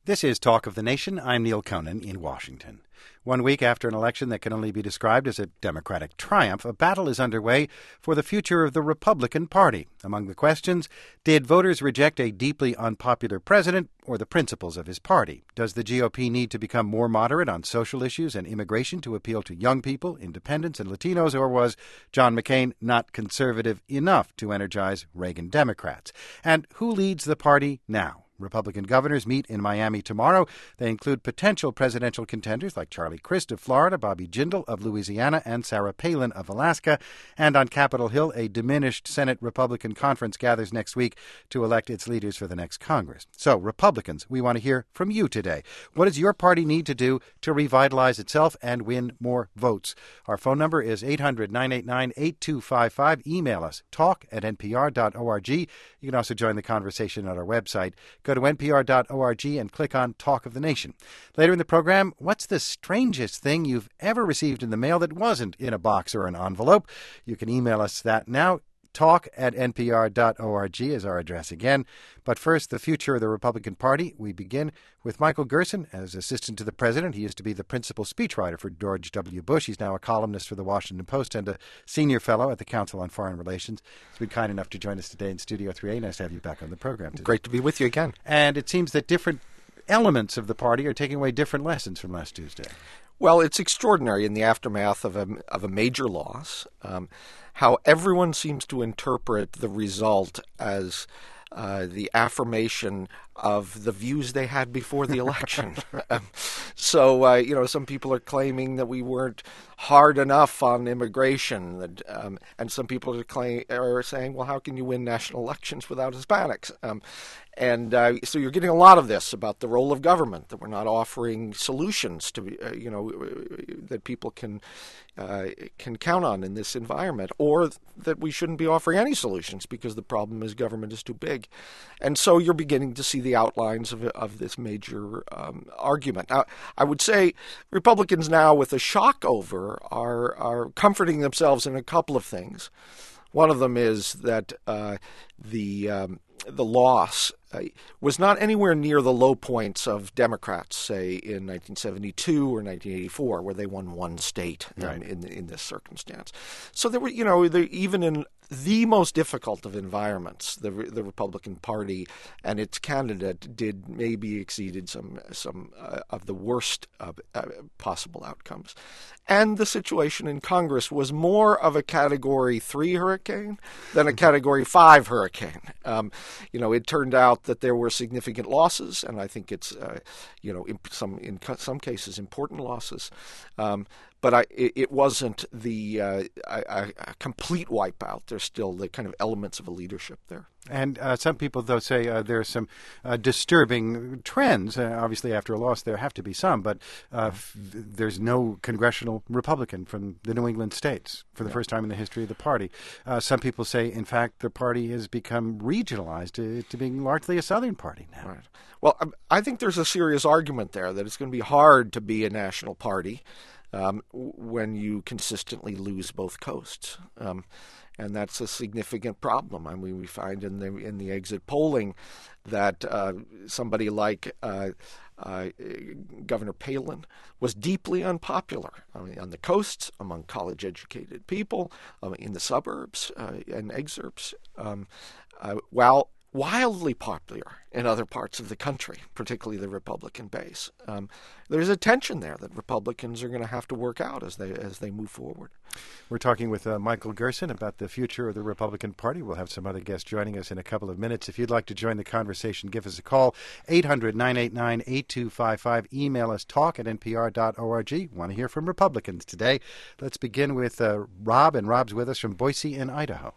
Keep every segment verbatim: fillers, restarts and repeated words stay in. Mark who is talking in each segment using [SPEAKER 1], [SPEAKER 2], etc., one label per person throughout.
[SPEAKER 1] This is Talk of the Nation. I'm Neil Conan in Washington. One week after an election that can only be described as a Democratic triumph, a battle is underway for the future of the Republican Party. Among the questions, did voters reject a deeply unpopular president or the principles of his party? Does the G O P need to become more moderate on social issues and immigration to appeal to young people, independents, and Latinos, or was John McCain not conservative enough to energize Reagan Democrats? And who leads the party now? Republican governors meet in Miami tomorrow. They include potential presidential contenders like Charlie Crist of Florida, Bobby Jindal of Louisiana, and Sarah Palin of Alaska. And on Capitol Hill, a diminished Senate Republican conference gathers next week to elect its leaders for the next Congress. So, Republicans, we want to hear from you today. What does your party need to do to revitalize itself and win more votes? Our phone number is eight hundred, nine eight nine, eight two five five. Email us, talk at n p r dot org. You can also join the conversation at our website. Go to n p r dot org and click on Talk of the Nation. Later in the program, what's the strangest thing you've ever received in the mail that wasn't in a box or an envelope? You can email us that now. Talk at n p r dot org is our address again. But first, the future of the Republican Party. We begin with Michael Gerson as assistant to the president. He used to be the principal speechwriter for George W. Bush. He's now a columnist for the Washington Post and a senior fellow at the Council on Foreign Relations. He's been kind enough to join us today in Studio three A. Nice to have you back on the program today.
[SPEAKER 2] Great to be with you again.
[SPEAKER 1] And it seems that different elements of the party are taking away different lessons from last Tuesday.
[SPEAKER 2] Well, it's extraordinary in the aftermath of a, of a major loss, um, how everyone seems to interpret the result as uh, the affirmation of the views they had before the election. um, so, uh, you know, some people are claiming that we weren't hard enough on immigration, that, um, and some people are, claim, are saying, well, how can you win national elections without Hispanics? Um, and uh, so you're getting a lot of this about the role of government, that we're not offering solutions to, uh, you know, that people can uh, can count on in this environment, or that we shouldn't be offering any solutions because the problem is government is too big. And so you're beginning to see the outlines of of this major um, argument. Now, I would say Republicans now, with a shock over, are are comforting themselves in a couple of things. One of them is that uh, the um, the loss uh, was not anywhere near the low points of Democrats, say in nineteen seventy-two or nineteen eighty-four, where they won one state
[SPEAKER 1] right.
[SPEAKER 2] um, in in this circumstance. So there were, you know, there, even in the most difficult of environments, the the Republican Party and its candidate did maybe exceeded some some uh, of the worst of, uh, possible outcomes. And the situation in Congress was more of a Category three hurricane than a Category five hurricane. Um, you know, it turned out that there were significant losses, and I think it's, uh, you know, in some in some cases important losses. Um, But I, it, it wasn't the uh, a, a complete wipeout. There's still the kind of elements of a leadership there.
[SPEAKER 1] And uh, some people, though, say uh, there are some uh, disturbing trends. Uh, obviously, after a loss, there have to be some. But uh, f- there's no congressional Republican from the New England states for the yeah. first time in the history of the party. Uh, some people say, in fact, the party has become regionalized to, to being largely a Southern party now.
[SPEAKER 2] Right. Well, I think there's a serious argument there that it's going to be hard to be a national party Um, when you consistently lose both coasts, um, and that's a significant problem. I mean, we find in the in the exit polling that uh, somebody like uh, uh, Governor Palin was deeply unpopular. I mean, on the coasts, among college-educated people, um, in the suburbs uh, and exurbs, um, uh, while wildly popular in other parts of the country, particularly the Republican base. Um, there's a tension there that Republicans are going to have to work out as they as they move forward.
[SPEAKER 1] We're talking with uh, Michael Gerson about the future of the Republican Party. We'll have some other guests joining us in a couple of minutes. If you'd like to join the conversation, give us a call, eight hundred, nine eight nine, eight two five five. Email us, talk at n p r dot org. Want to hear from Republicans today. Let's begin with uh, Rob, and Rob's with us from Boise in Idaho.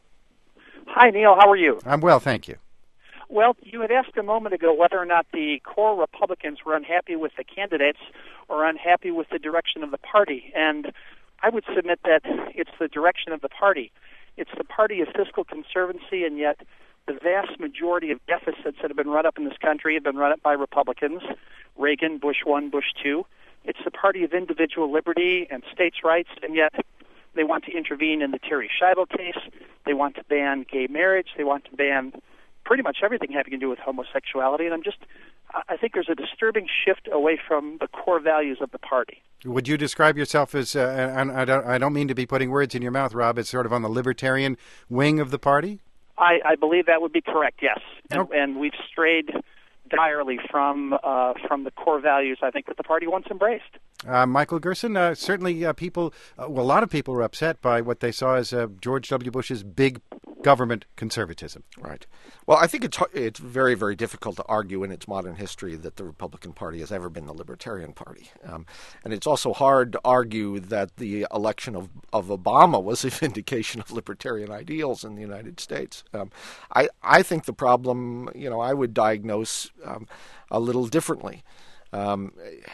[SPEAKER 3] Hi, Neil. How are you?
[SPEAKER 1] I'm well, thank you.
[SPEAKER 3] Well, you had asked a moment ago whether or not the core Republicans were unhappy with the candidates or unhappy with the direction of the party. And I would submit that it's the direction of the party. It's the party of fiscal conservancy, and yet the vast majority of deficits that have been run up in this country have been run up by Republicans, Reagan, Bush one, Bush two. It's the party of individual liberty and states' rights, and yet they want to intervene in the Terry Schiavo case. They want to ban gay marriage. They want to ban pretty much everything having to do with homosexuality. And I'm just, I think there's a disturbing shift away from the core values of the party.
[SPEAKER 1] Would you describe yourself as, uh, and I don't, I don't mean to be putting words in your mouth, Rob, as sort of on the libertarian wing of the party?
[SPEAKER 3] I, I believe that would be correct, yes. And,
[SPEAKER 1] Oh.
[SPEAKER 3] and we've strayed direly from uh, from the core values I think that the party once embraced.
[SPEAKER 1] Uh, Michael Gerson, uh, certainly uh, people, uh, well, a lot of people were upset by what they saw as uh, George W. Bush's big government conservatism.
[SPEAKER 2] Right. Well, I think it's it's very, very difficult to argue in its modern history that the Republican Party has ever been the Libertarian Party. Um, and it's also hard to argue that the election of, of Obama was a vindication of libertarian ideals in the United States. Um, I, I think the problem, you know, I would diagnose um, a little differently. Um,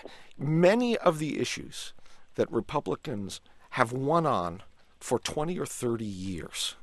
[SPEAKER 2] many of the issues that Republicans have won on for twenty or thirty years,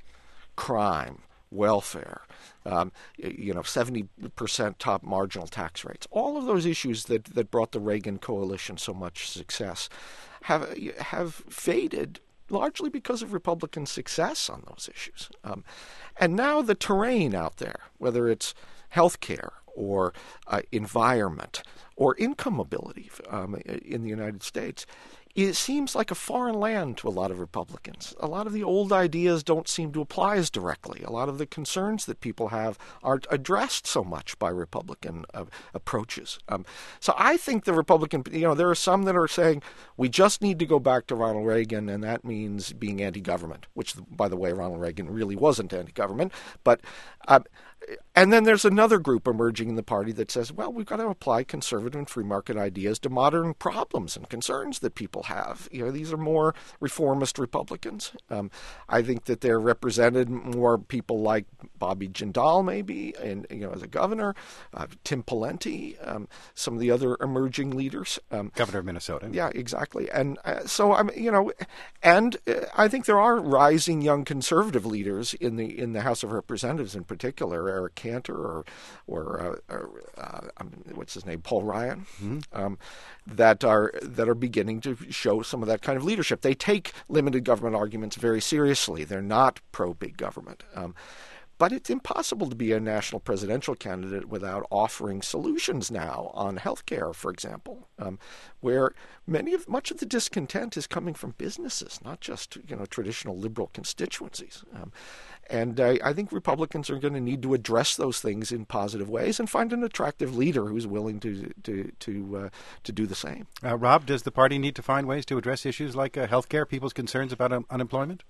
[SPEAKER 2] crime, welfare, um, you know, seventy percent top marginal tax rates, all of those issues that, that brought the Reagan coalition so much success have have faded largely because of Republican success on those issues. Um, and now the terrain out there, whether it's health care or uh, environment or income mobility um, in the United States, it seems like a foreign land to a lot of Republicans. A lot of the old ideas don't seem to apply as directly. A lot of the concerns that people have aren't addressed so much by Republican uh, approaches. Um, so I think the Republican, you know, there are some that are saying we just need to go back to Ronald Reagan, and that means being anti-government, which, by the way, Ronald Reagan really wasn't anti-government. But uh, and then there's another group emerging in the party that says, well, we've got to apply conservative and free market ideas to modern problems and concerns that people have. You know, these are more reformist Republicans. Um, I think that they're represented more people like Bobby Jindal, maybe, and you know, as a governor, uh, Tim Pawlenty, um, some of the other emerging leaders. Um,
[SPEAKER 1] Governor of Minnesota.
[SPEAKER 2] Yeah, exactly. And uh, so I'm, you know, and uh, I think there are rising young conservative leaders in the in the House of Representatives, in particular, Eric Cantor or or, uh, or uh, um, what's his name, Paul Ryan, mm-hmm. um, that are that are beginning to show some of that kind of leadership. They take limited government arguments very seriously. They're not pro big government. Um, But it's impossible to be a national presidential candidate without offering solutions now on health care, for example, um, where many of much of the discontent is coming from businesses, not just you know traditional liberal constituencies. Um, and uh, I think Republicans are going to need to address those things in positive ways and find an attractive leader who's willing to to to uh, to do the same.
[SPEAKER 1] Uh, Rob, does the party need to find ways to address issues like uh, health care, people's concerns about um, unemployment?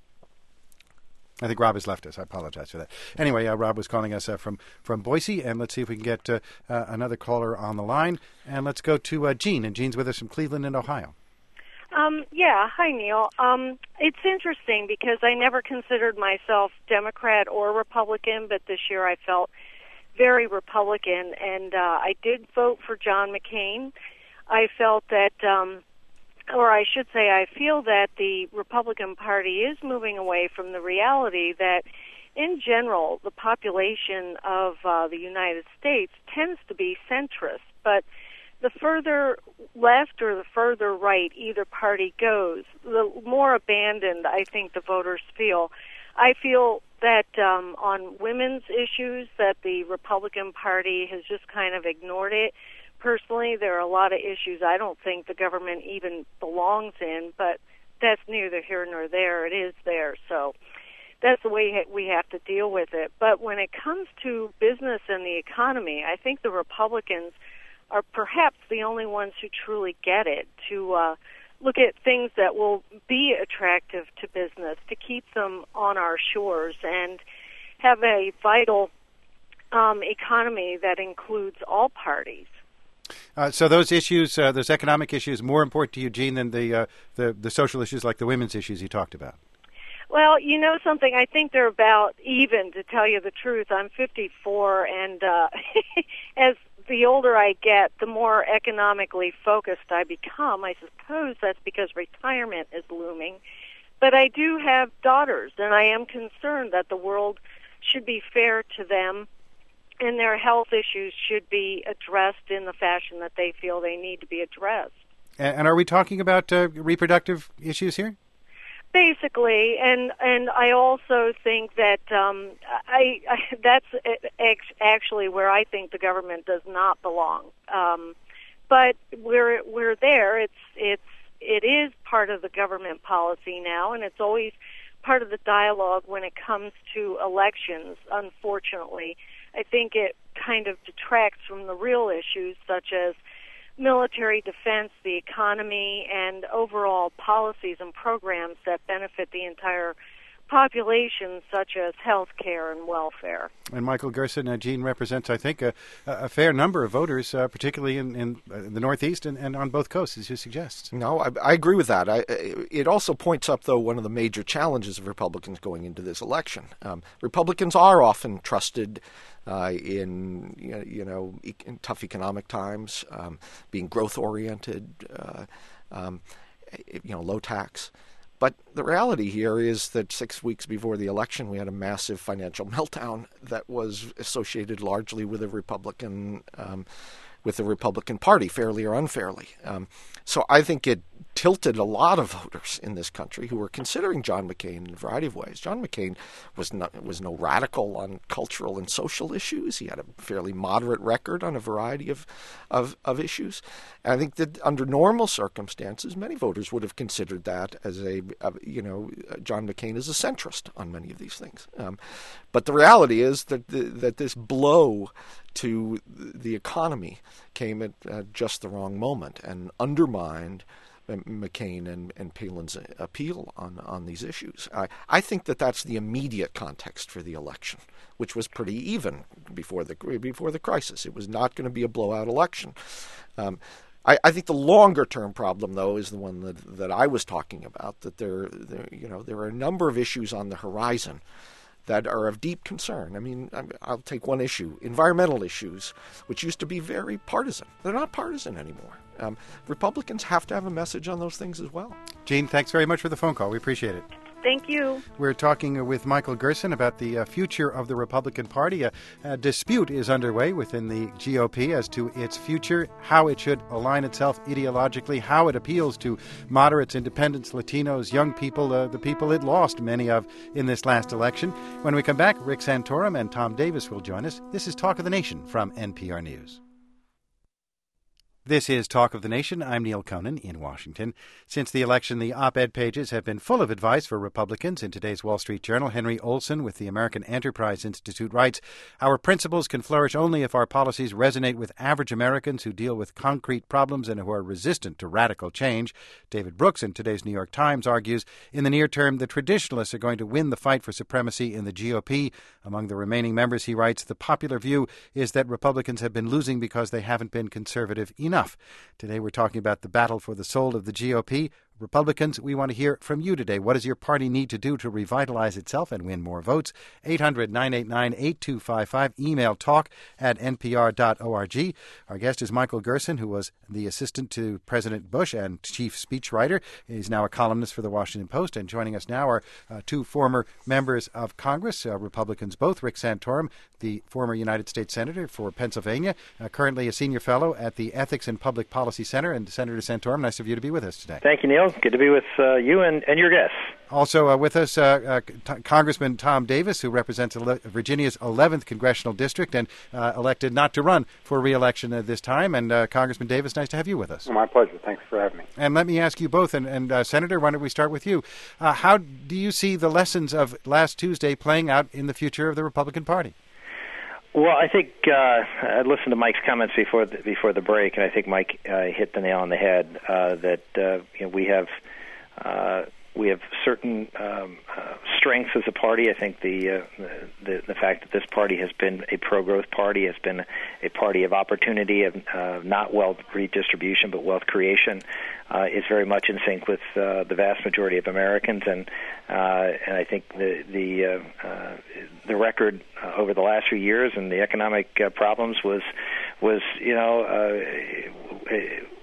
[SPEAKER 1] I think Rob has left us. I apologize for that. Anyway, uh, Rob was calling us uh, from, from Boise, and let's see if we can get uh, uh, another caller on the line. And let's go to uh, Jean, and Jean's with us from Cleveland in Ohio.
[SPEAKER 4] Um, yeah, hi, Neil. Um, it's interesting because I never considered myself Democrat or Republican, but this year I felt very Republican, and uh, I did vote for John McCain. I felt that... Um, Or I should say, I feel that the Republican Party is moving away from the reality that, in general, the population of uh, the United States tends to be centrist. But the further left or the further right either party goes, the more abandoned I think the voters feel. I feel that um, on women's issues that the Republican Party has just kind of ignored it. Personally, there are a lot of issues I don't think the government even belongs in, but that's neither here nor there. It is there, so that's the way we have to deal with it. But when it comes to business and the economy, I think the Republicans are perhaps the only ones who truly get it, to uh, look at things that will be attractive to business, to keep them on our shores, and have a vital um, economy that includes all parties.
[SPEAKER 1] Uh, so those issues, uh, those economic issues, more important to you, Jean, than the, uh, the the social issues like the women's issues you talked about?
[SPEAKER 4] Well, you know something, I think they're about even, to tell you the truth. I'm fifty-four, and uh, as the older I get, the more economically focused I become. I suppose that's because retirement is looming. But I do have daughters, and I am concerned that the world should be fair to them, and their health issues should be addressed in the fashion that they feel they need to be addressed.
[SPEAKER 1] And, and are we talking about uh, reproductive issues here?
[SPEAKER 4] Basically, and and I also think that um, I, I that's actually where I think the government does not belong. Um, but we're we're there. It's it's it is part of the government policy now, and it's always part of the dialogue when it comes to elections. Unfortunately, I think it kind of detracts from the real issues such as military defense, the economy, and overall policies and programs that benefit the entire population, such as health care and welfare.
[SPEAKER 1] And Michael Gerson, uh, Gene represents, I think, a, a fair number of voters, uh, particularly in, in the Northeast and, and on both coasts, as you suggest.
[SPEAKER 2] No, I, I agree with that. I, it also points up, though, one of the major challenges of Republicans going into this election. Um, Republicans are often trusted uh, in, you know, in tough economic times, um, being growth-oriented, uh, um, you know, low tax. But the reality here is that six weeks before the election, we had a massive financial meltdown that was associated largely with a Republican, um, with the Republican Party, fairly or unfairly. Um, so I think it tilted a lot of voters in this country who were considering John McCain in a variety of ways. John McCain was not, was no radical on cultural and social issues. He had a fairly moderate record on a variety of of, of issues. And I think that under normal circumstances, many voters would have considered that as a, a you know, John McCain is a centrist on many of these things. Um, but the reality is that the, that this blow to the economy came at uh, just the wrong moment and undermined McCain and, and Palin's appeal on, on these issues. I, I think that that's the immediate context for the election, which was pretty even before the before the crisis. It was not going to be a blowout election. Um, I, I think the longer term problem, though, is the one that, that I was talking about. That there, there, you know, there are a number of issues on the horizon that are of deep concern. I mean, I'll take one issue, environmental issues, which used to be very partisan. They're not partisan anymore. Um, Republicans have to have a message on those things as well.
[SPEAKER 1] Gene, thanks very much for the phone call. We appreciate it.
[SPEAKER 4] Thank you.
[SPEAKER 1] We're talking with Michael Gerson about the uh, future of the Republican Party. A, a dispute is underway within the G O P as to its future, how it should align itself ideologically, how it appeals to moderates, independents, Latinos, young people, uh, the people it lost many of in this last election. When we come back, Rick Santorum and Tom Davis will join us. This is Talk of the Nation from N P R News. This is Talk of the Nation. I'm Neil Conan in Washington. Since the election, the op-ed pages have been full of advice for Republicans. In today's Wall Street Journal, Henry Olson with the American Enterprise Institute writes, "Our principles can flourish only if our policies resonate with average Americans who deal with concrete problems and who are resistant to radical change." David Brooks in today's New York Times argues, in the near term, the traditionalists are going to win the fight for supremacy in the G O P. Among the remaining members, he writes, the popular view is that Republicans have been losing because they haven't been conservative enough. Enough. Today we're talking about the battle for the soul of the G O P. Republicans, we want to hear from you today. What does your party need to do to revitalize itself and win more votes? eight hundred, nine eight nine, eight two five five. Email talk at n p r dot org. Our guest is Michael Gerson, who was the assistant to President Bush and chief speechwriter. He's now a columnist for the Washington Post. And joining us now are uh, two former members of Congress, uh, Republicans both. Rick Santorum, the former United States Senator for Pennsylvania, uh, currently a senior fellow at the Ethics and Public Policy Center. And Senator Santorum, nice of you to be with us today.
[SPEAKER 5] Thank you, Neil. Good to be with uh, you and, and your guests.
[SPEAKER 1] Also uh, with us, uh, uh, T- Congressman Tom Davis, who represents ele- Virginia's eleventh Congressional District and uh, elected not to run for re-election at this time. And uh, Congressman Davis, nice to have you with us.
[SPEAKER 6] Well, my pleasure. Thanks for having me.
[SPEAKER 1] And let me ask you both, and, and uh, Senator, why don't we start with you? Uh, how do you see the lessons of last Tuesday playing out in the future of the Republican Party?
[SPEAKER 5] Well, I think uh, I listened to Mike's comments before the, before the break, and I think Mike uh, hit the nail on the head uh, that uh, you know, we have uh, we have certain um, uh, strengths as a party. I think the, uh, the the fact that this party has been a pro-growth party, has been a party of opportunity, of uh, not wealth redistribution but wealth creation, uh, is very much in sync with uh, the vast majority of Americans. And uh, and I think the the uh, uh, the record uh, over the last few years and the economic uh, problems was was you know. Uh,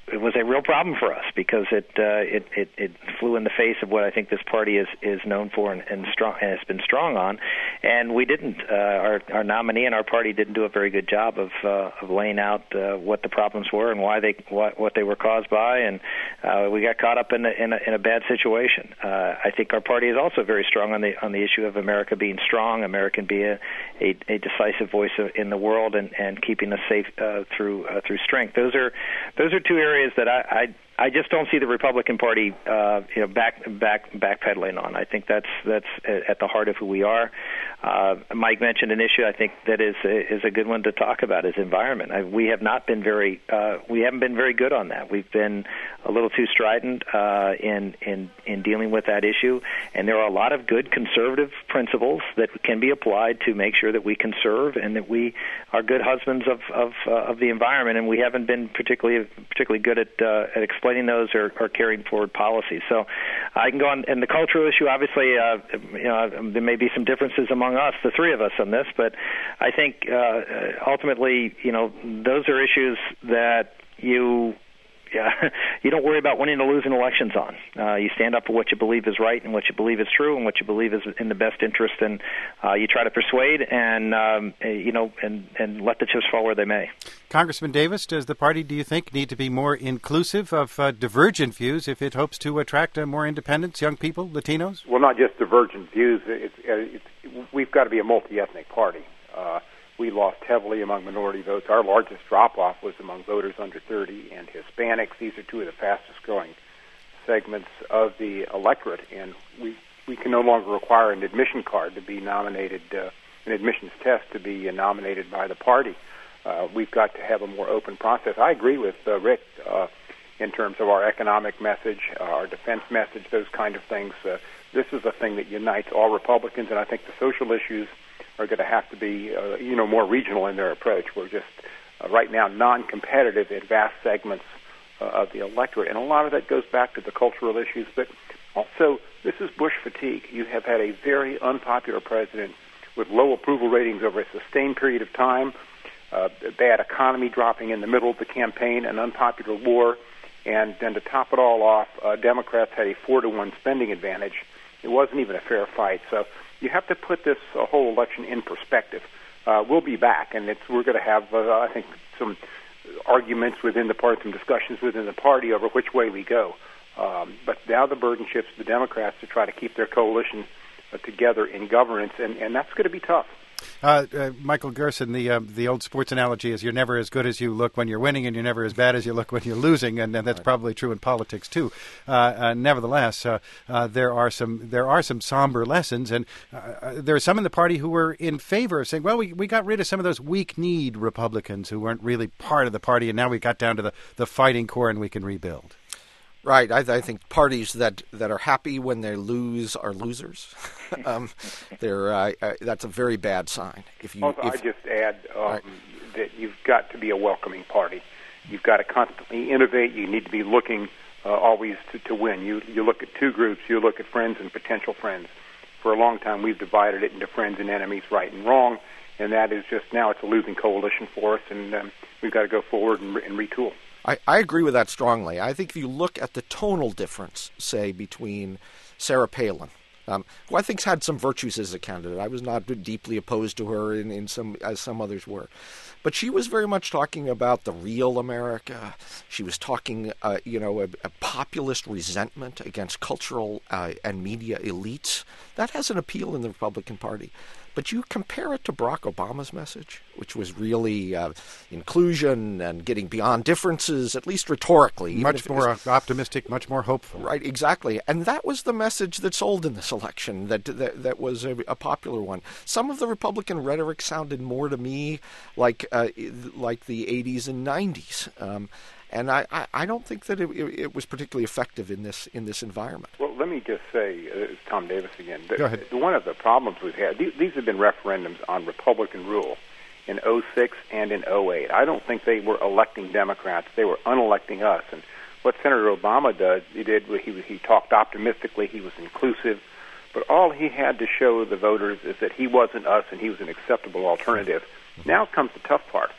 [SPEAKER 5] it was a real problem for us because it, uh, it it it flew in the face of what I think this party is is known for and, and strong and has been strong on, and we didn't. Uh, our our nominee and our party didn't do a very good job of uh, of laying out uh, what the problems were and why they what what they were caused by, and uh, we got caught up in a, in a in a bad situation. Uh, I think our party is also very strong on the on the issue of America being strong, America being a, a, a decisive voice in the world, and, and keeping us safe uh, through uh, through strength. Those are those are two areas that I, I I just don't see the Republican Party, uh, you know, back back backpedaling on. I think that's that's at the heart of who we are. Uh, Mike mentioned an issue I think that is is a good one to talk about: is environment. I, we have not been very uh, we haven't been very good on that. We've been a little too strident uh, in in in dealing with that issue, and there are a lot of good conservative principles that can be applied to make sure that we conserve and that we are good husbands of of, uh, of the environment. And we haven't been particularly particularly good at uh, at explaining those or, or carrying forward policies. So I can go on. And the cultural issue, obviously, uh, you know, there may be some differences among us, the three of us, on this, but I think uh, ultimately, you know, those are issues that you Yeah, you don't worry about winning or losing elections on. Uh, you stand up for what you believe is right and what you believe is true and what you believe is in the best interest, and uh, you try to persuade and um, you know and, and let the chips fall where they may.
[SPEAKER 1] Congressman Davis, does the party, do you think, need to be more inclusive of uh, divergent views if it hopes to attract uh, more independents, young people, Latinos?
[SPEAKER 6] Well, not just divergent views. It's, it's, we've got to be a multi-ethnic party. Uh, We lost heavily among minority votes. Our largest drop-off was among voters under thirty and Hispanics. These are two of the fastest-growing segments of the electorate, and we, we can no longer require an admission card to be nominated, uh, an admissions test to be uh, nominated by the party. Uh, we've got to have a more open process. I agree with uh, Rick uh, in terms of our economic message, uh, our defense message, those kind of things. Uh, this is a thing that unites all Republicans, and I think the social issues are going to have to be, uh, you know, more regional in their approach. We're just uh, right now non-competitive in vast segments uh, of the electorate, and a lot of that goes back to the cultural issues. But also, this is Bush fatigue. You have had a very unpopular president with low approval ratings over a sustained period of time, uh, bad economy dropping in the middle of the campaign, an unpopular war, and then to top it all off, uh, Democrats had a four to one spending advantage. It wasn't even a fair fight. So you have to put this uh, whole election in perspective. Uh, we'll be back, and it's, we're going to have, uh, I think, some arguments within the party, some discussions within the party over which way we go. Um, but now the burden shifts to the Democrats to try to keep their coalition uh, together in governance, and, and that's going to be tough.
[SPEAKER 1] Uh, uh, Michael Gerson, the uh, the old sports analogy is you're never as good as you look when you're winning, and you're never as bad as you look when you're losing, and, and that's probably true in politics too. Uh, uh, nevertheless, uh, uh, there are some there are some somber lessons, and uh, there are some in the party who were in favor of saying, well, we, we got rid of some of those weak-kneed Republicans who weren't really part of the party, and now we got down to the, the fighting core, and we can rebuild.
[SPEAKER 2] Right. I, I think parties that, that are happy when they lose are losers. um, they're uh, uh, that's a very bad sign. If you,
[SPEAKER 6] also,
[SPEAKER 2] if,
[SPEAKER 6] I just add um,
[SPEAKER 2] right.
[SPEAKER 6] that you've got to be a welcoming party. You've got to constantly innovate. You need to be looking uh, always to, to win. You you look at two groups. You look at friends and potential friends. For a long time, we've divided it into friends and enemies, right and wrong, and that is just now it's a losing coalition for us, and um, we've got to go forward and, and retool.
[SPEAKER 2] I, I agree with that strongly. I think if you look at the tonal difference, say, between Sarah Palin, um, who I think's had some virtues as a candidate. I was not deeply opposed to her in, in some as some others were. But she was very much talking about the real America. She was talking, uh, you know, a, a populist resentment against cultural uh, and media elites. That has an appeal in the Republican Party. But you compare it to Barack Obama's message, which was really uh, inclusion and getting beyond differences, at least rhetorically.
[SPEAKER 1] Much more was, optimistic, much more hopeful.
[SPEAKER 2] Right, exactly. And that was the message that sold in this election, that that, that was a, a popular one. Some of the Republican rhetoric sounded more to me like uh, like the eighties and nineties. Um, And I, I, I don't think that it, it, it was particularly effective in this in this environment.
[SPEAKER 6] Well, let me just say, uh, it's Tom Davis again. The,
[SPEAKER 1] Go ahead.
[SPEAKER 6] The, one of the problems we've had, these, these have been referendums on Republican rule in oh six and in oh eight. I don't think they were electing Democrats. They were unelecting us. And what Senator Obama did, he did he, he talked optimistically, he was inclusive, but all he had to show the voters is that he wasn't us and he was an acceptable alternative. Now comes the tough part.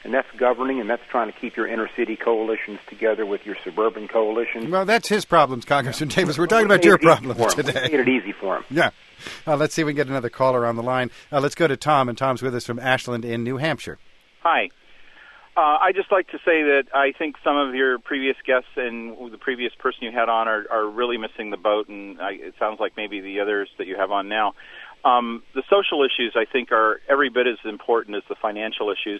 [SPEAKER 6] and that's governing, and that's trying to keep your inner city coalitions together with your suburban coalitions.
[SPEAKER 1] Well, that's his problems, Congressman Davis. We're talking about your problems today.
[SPEAKER 6] We made it easy for him.
[SPEAKER 1] Yeah. Uh, let's see if we can get another caller on the line. Uh, let's go to Tom, and Tom's with us from Ashland in New Hampshire.
[SPEAKER 7] Hi. Uh, I'd just like to say that I think some of your previous guests and the previous person you had on are, are really missing the boat, and I, it sounds like maybe the others that you have on now. Um, the social issues, I think, are every bit as important as the financial issues.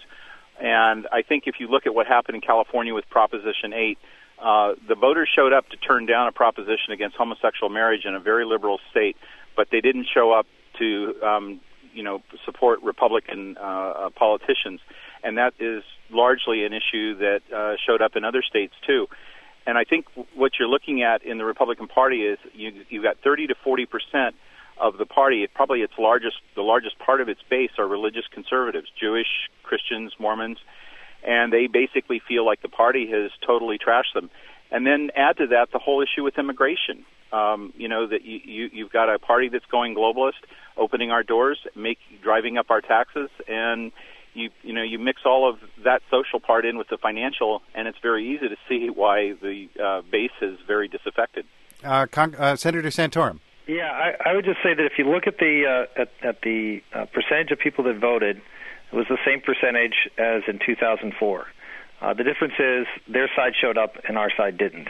[SPEAKER 7] And I think if you look at what happened in California with Proposition eight, uh, the voters showed up to turn down a proposition against homosexual marriage in a very liberal state, but they didn't show up to, um, you know, support Republican uh, uh, politicians. And that is largely an issue that uh, showed up in other states, too. And I think what you're looking at in the Republican Party is you, you've got thirty to forty percent of the party, probably its largest, the largest part of its base are religious conservatives, Jewish, Christians, Mormons, and they basically feel like the party has totally trashed them. And then add to that the whole issue with immigration. Um, you know, that you, you, you've got a party that's going globalist, opening our doors, make, driving up our taxes, and You you know you mix all of that social part in with the financial, and it's very easy to see why the uh, base is very disaffected.
[SPEAKER 1] Uh, Con- uh, Senator Santorum.
[SPEAKER 8] Yeah, I, I would just say that if you look at the uh, at, at the uh, percentage of people that voted, it was the same percentage as in two thousand four. Uh, the difference is their side showed up and our side didn't.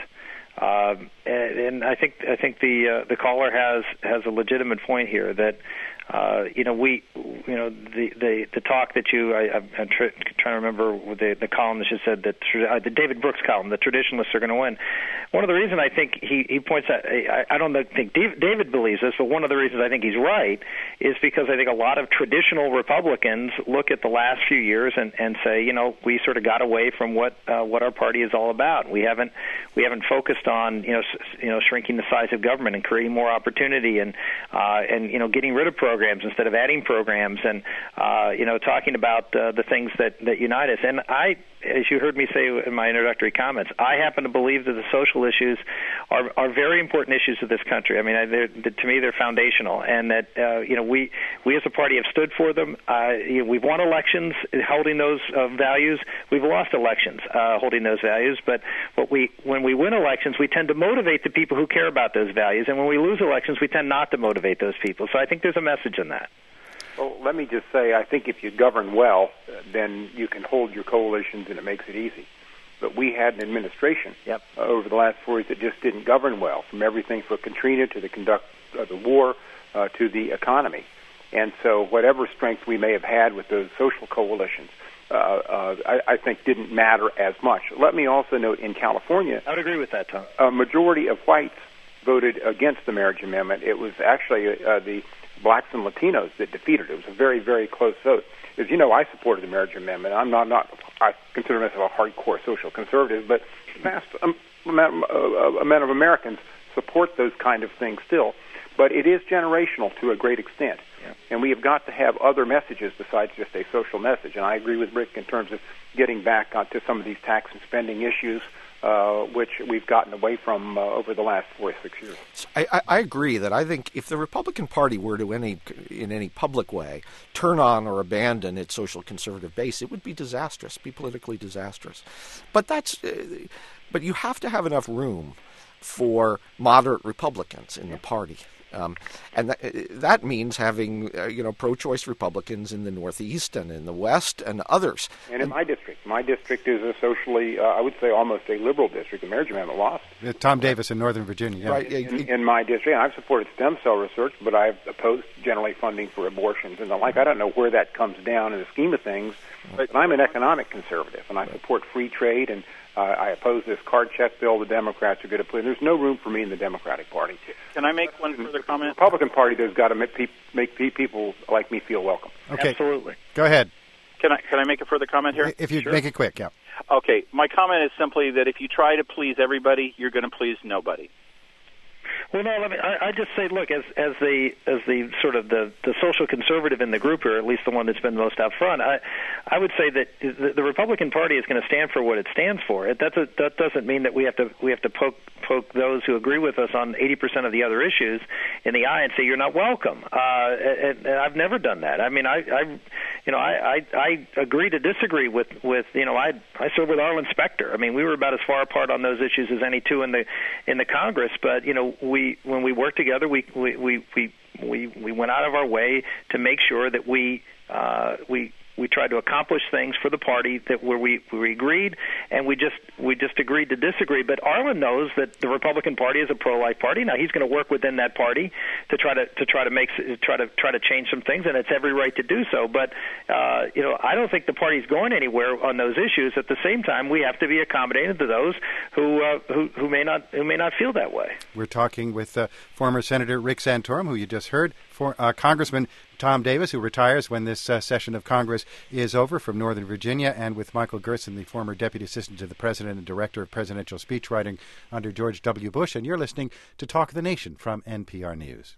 [SPEAKER 8] Um, and, and I think I think the uh, the caller has has a legitimate point here that. Uh, you know, we, you know, the the, the talk that you, I, I'm tr- trying to remember the the column that you said that uh, the David Brooks column, the traditionalists are going to win. One of the reasons I think he, he points out, I, I don't think David believes this, but one of the reasons I think he's right is because I think a lot of traditional Republicans look at the last few years and, and say, you know, we sort of got away from what uh, what our party is all about. We haven't we haven't focused on you know s- you know shrinking the size of government and creating more opportunity and uh, and you know getting rid of programs. programs instead of adding programs and, uh, you know, talking about uh, the things that, that unite us. And I, as you heard me say in my introductory comments, I happen to believe that the social issues are, are very important issues of this country. I mean, I, to me, they're foundational, and that, uh, you know, we, we as a party have stood for them. Uh, you know, we've won elections holding those uh, values. We've lost elections uh, holding those values. But what we, when we win elections, we tend to motivate the people who care about those values. And when we lose elections, we tend not to motivate those people. So I think there's a message in that.
[SPEAKER 6] Well, let me just say, I think if you govern well, then you can hold your coalitions and it makes it easy. But we had an administration
[SPEAKER 8] yep.
[SPEAKER 6] uh, over the last four years that just didn't govern well, from everything from Katrina to the conduct of the war uh, to the economy. And so whatever strength we may have had with those social coalitions, uh, uh, I, I think didn't matter as much. Let me also note in California,
[SPEAKER 8] I would agree with that, Tom.
[SPEAKER 6] A majority of whites voted against the marriage amendment. It was actually uh, the blacks and Latinos that defeated it. It was a very, very close vote. As you know, I supported the marriage amendment. I'm not, not I consider myself a hardcore social conservative, but a vast um, amount, uh, amount of Americans support those kind of things still. But it is generational to a great extent. Yeah. And we have got to have other messages besides just a social message. And I agree with Rick in terms of getting back onto some of these tax and spending issues, Uh, which we've gotten away from uh, over the last four or six years.
[SPEAKER 2] I, I, I agree that I think if the Republican Party were to any in any public way turn on or abandon its social conservative base, it would be disastrous, be politically disastrous. But that's, uh, but you have to have enough room for moderate Republicans in the party. Um, and that, that means having, uh, you know, pro-choice Republicans in the Northeast and in the West and others.
[SPEAKER 6] And in my district. My district is a socially, uh, I would say, almost a liberal district. The marriage amendment lost.
[SPEAKER 1] Uh, Tom Davis in Northern Virginia. Yeah.
[SPEAKER 2] Right.
[SPEAKER 6] In, in my district, and I've supported stem cell research, but I've opposed generally funding for abortions and the like. I don't know where that comes down in the scheme of things, but I'm an economic conservative, and I support free trade, and uh, I oppose this card check bill the Democrats are going to put in. There's no room for me in the Democratic Party.
[SPEAKER 7] Can I make one further comment?
[SPEAKER 6] The Republican Party has got to make, pe- make pe- people like me feel welcome.
[SPEAKER 1] Okay.
[SPEAKER 8] Absolutely.
[SPEAKER 1] Go ahead.
[SPEAKER 7] Can I can I make a further comment here?
[SPEAKER 1] If you
[SPEAKER 7] Sure.
[SPEAKER 1] make it quick, yeah.
[SPEAKER 7] Okay. My comment is simply that if you try to please everybody, you're going to please nobody.
[SPEAKER 8] Well, no, let me, I, I just say, look, as as the as the sort of the, the social conservative in the group here, at least the one that's been most out front, I I would say that the, the Republican Party is going to stand for what it stands for. It, that's a, that doesn't mean that we have to we have to poke poke those who agree with us on eighty percent of the other issues in the eye and say you're not welcome. Uh, and, and I've never done that. I mean, I, I you know, I, I I agree to disagree with with you know I I served with Arlen Specter. I mean, we were about as far apart on those issues as any two in the in the Congress, but you know we. When we worked together, we we, we we we we went out of our way to make sure that we uh, we we tried to accomplish things for the party that where we we agreed, and we just we just agreed to disagree. But Arlen knows that the Republican Party is a pro-life party. Now he's going to work within that party to try to to try to make try to try to change some things, and it's every right to do so. But uh, you know, I don't think the party's going anywhere on those issues. At the same time, we have to be accommodating to those who uh, who who may not who may not feel that way.
[SPEAKER 1] We're talking with uh, former Senator Rick Santorum, who you just heard, for uh, Congressman Tom Davis, who retires when this uh, session of Congress is over, from Northern Virginia, and with Michael Gerson, the former Deputy Assistant to the President and Director of Presidential Speechwriting under George W. Bush. And you're listening to Talk of the Nation from N P R News.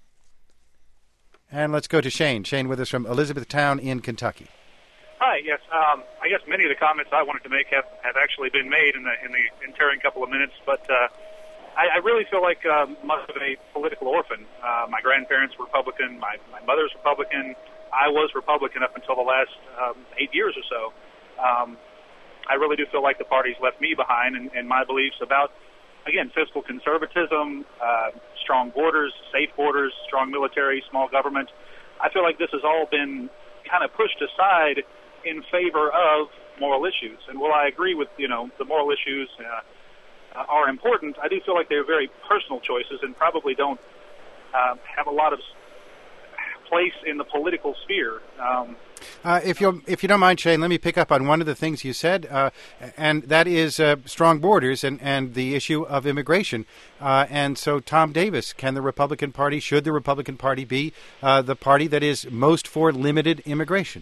[SPEAKER 1] And let's go to Shane. Shane with us from Elizabethtown in Kentucky.
[SPEAKER 9] Hi, yes. Um, I guess many of the comments I wanted to make have, have actually been made in the in the ensuing couple of minutes, but uh, I, I really feel like um, much of a political orphan. Uh, my grandparents were Republican. My, my mother's Republican. I was Republican up until the last um, eight years or so. Um, I really do feel like the party's left me behind, and, and my beliefs about, again, fiscal conservatism, uh, strong borders, safe borders, strong military, small government. I feel like this has all been kind of pushed aside in favor of moral issues. And while I agree with, you know, the moral issues uh, are important, I do feel like they're very personal choices and probably don't uh, have a lot of place in the political sphere. Um,
[SPEAKER 1] uh, if you if you don't mind, Shane, let me pick up on one of the things you said, uh, and that is uh, strong borders and, and the issue of immigration. Uh, and so, Tom Davis, can the Republican Party, should the Republican Party be uh, the party that is most for limited immigration?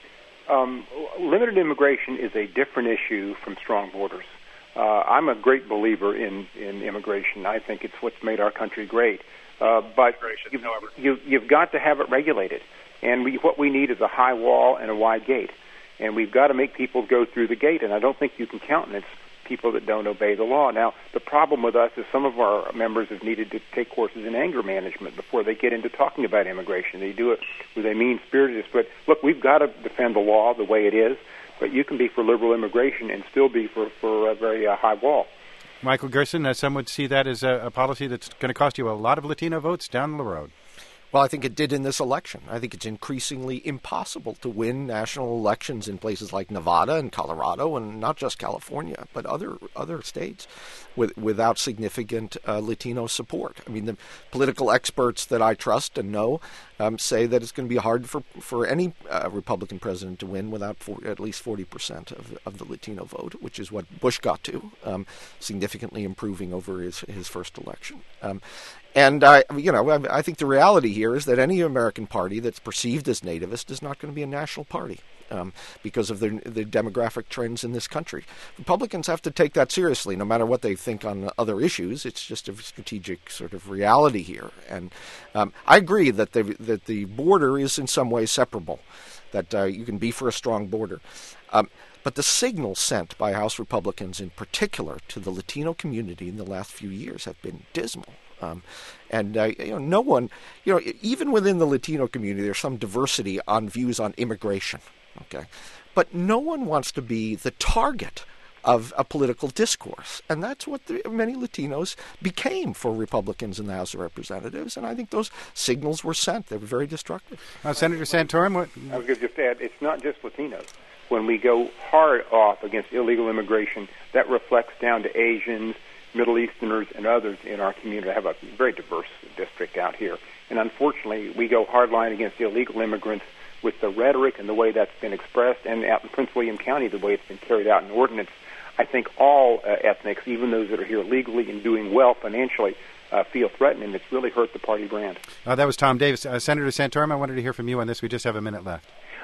[SPEAKER 6] Um, limited immigration is a different issue from strong borders. Uh, I'm a great believer in, in immigration. I think it's what's made our country great. Uh, but you've, you, you've got to have it regulated. And we, what we need is a high wall and a wide gate. And we've got to make people go through the gate. And I don't think you can countenance people that don't obey the law. Now, the problem with us is some of our members have needed to take courses in anger management before they get into talking about immigration. They do it with a mean-spiritedness. But, look, we've got to defend the law the way it is. But you can be for liberal immigration and still be for, for a very uh, high wall.
[SPEAKER 1] Michael Gerson, uh, some would see that as a, a policy that's going to cost you a lot of Latino votes down the road.
[SPEAKER 2] Well, I think it did in this election. I think it's increasingly impossible to win national elections in places like Nevada and Colorado, and not just California, but other other states, with, without significant uh, Latino support. I mean, the political experts that I trust and know um, say that it's going to be hard for for any uh, Republican president to win without for, at least forty percent of, of the Latino vote, which is what Bush got to, um, significantly improving over his, his first election. Um, And, I, you know, I think the reality here is that any American party that's perceived as nativist is not going to be a national party um, because of the, the demographic trends in this country. Republicans have to take that seriously, no matter what they think on other issues. It's just a strategic sort of reality here. And um, I agree that the, that the border is in some ways separable, that uh, you can be for a strong border. Um, But the signals sent by House Republicans in particular to the Latino community in the last few years have been dismal. Um, and uh, you know, no one, you know, even within the Latino community, there's some diversity on views on immigration. Okay, but no one wants to be the target of a political discourse, and that's what the, many Latinos became for Republicans in the House of Representatives. And I think those signals were sent; they were very destructive.
[SPEAKER 1] Uh, Senator Santorum, what?
[SPEAKER 6] I was going to just add, it's not just Latinos. When we go hard off against illegal immigration, that reflects down to Asians, Middle Easterners, and others in our community. I have a very diverse district out here. And unfortunately, we go hardline against illegal immigrants with the rhetoric and the way that's been expressed, and out in Prince William County, the way it's been carried out in ordinance. I think all uh, ethnics, even those that are here legally and doing well financially, uh, feel threatened, and it's really hurt the party brand.
[SPEAKER 1] Uh, that was Tom Davis. Uh, Senator Santorum, I wanted to hear from you on this. We just have a minute left.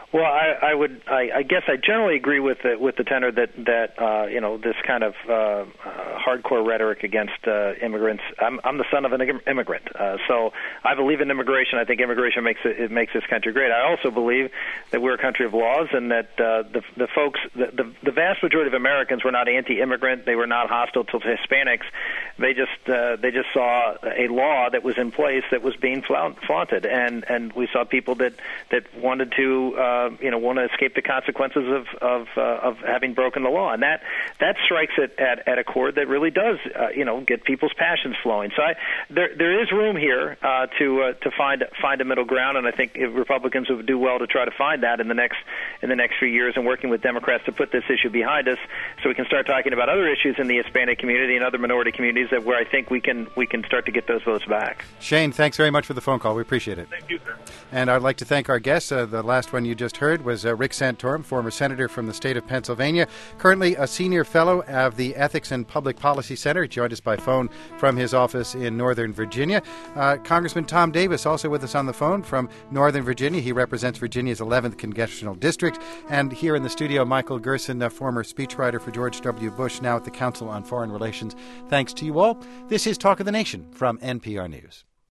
[SPEAKER 8] Well, I, I would. I, I guess I generally agree with the, with the tenor that that uh, you know this kind of uh, uh, hardcore rhetoric against uh, immigrants. I'm, I'm the son of an immigrant, uh, so I believe in immigration. I think immigration makes it, it makes this country great. I also believe that we're a country of laws, and that uh, the the folks, the, the the vast majority of Americans were not anti-immigrant. They were not hostile to Hispanics. They just uh, they just saw a law that was in place that was being flaunted, and and we saw people that that wanted to. Uh, you know, want to escape the consequences of of, uh, of having broken the law, and that that strikes it at, at a chord that really does, uh, you know, get people's passions flowing. So I, there there is room here uh, to uh, to find find a middle ground, and I think Republicans would do well to try to find that in the next in the next few years, and working with Democrats to put this issue behind us, so we can start talking about other issues in the Hispanic community and other minority communities that where I think we can we can start to get those votes back.
[SPEAKER 1] Shane, thanks very much for the phone call. We appreciate it.
[SPEAKER 9] Thank you, sir.
[SPEAKER 1] And I'd like to thank our guests. Uh, the last one you just heard was uh, Rick Santorum, former senator from the state of Pennsylvania, currently a senior fellow of the Ethics and Public Policy Center. He joined us by phone from his office in Northern Virginia. Uh, Congressman Tom Davis, also with us on the phone from Northern Virginia. He represents Virginia's eleventh Congressional District. And here in the studio, Michael Gerson, a former speechwriter for George W. Bush, now at the Council on Foreign Relations. Thanks to you all. This is Talk of the Nation from N P R News.